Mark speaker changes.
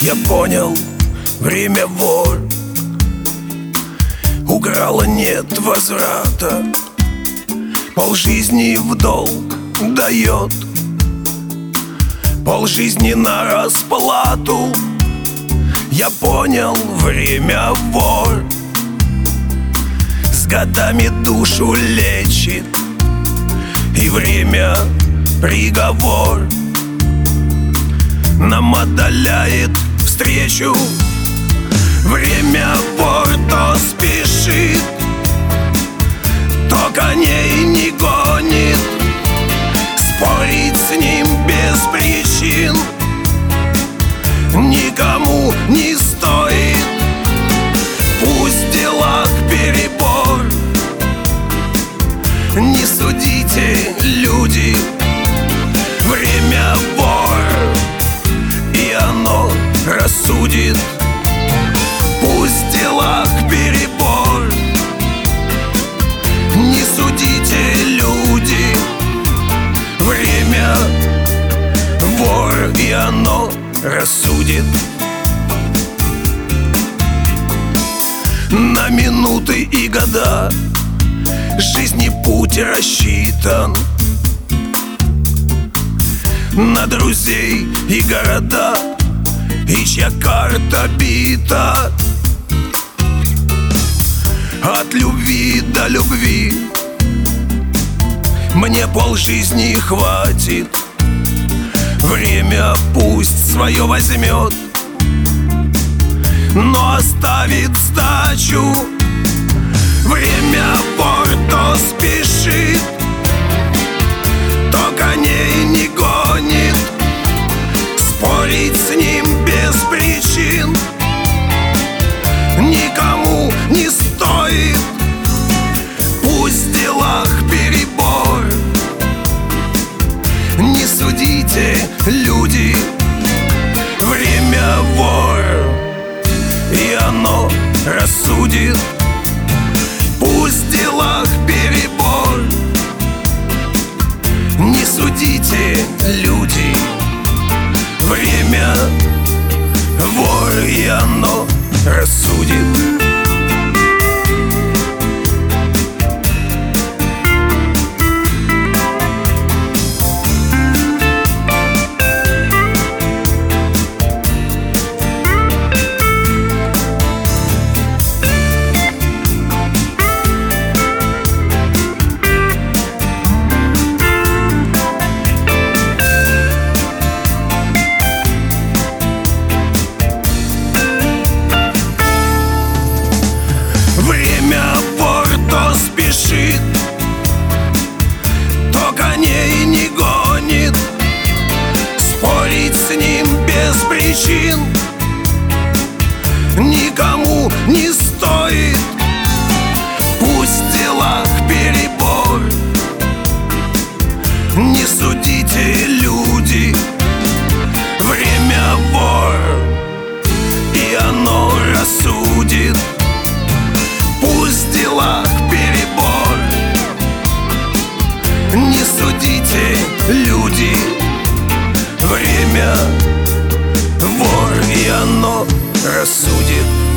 Speaker 1: Я понял, время вор. Украла, нет возврата. Полжизни в долг дает, полжизни на расплату. Я понял, время вор. С годами душу лечит, и время приговор нам отдаляет встречу. Время вор, то спешит, то коней не гонит. Спорить с ним без причин никому не стоит. Пусть в делах перебор, не судите, люди. Время вор, и оно рассудит. Пусть в делах перебор, не судите, люди. Время вор, и оно рассудит. На минуты и года жизни путь рассчитан, на друзей и города, и чья карта бита. От любви до любви мне полжизни хватит. Время пусть свое возьмет, но оставит сдачу. Время вор, то спешит, то коней не гонит. Спорить с ним без причин никому не стоит. Пусть в делах перебор, не судите, люди. Время вор, и оно рассудит. Пусть в делах перебор, не судите, люди. Время вор, и оно рассудит. Время вор, то спешит, то коней не гонит. Спорить с ним без причин никому не стоит. Пусть в делах перебор, не судите, люди. Время вор, и оно рассудит. Пусть в делах перебор, не судите, люди. Время вор, и оно рассудит.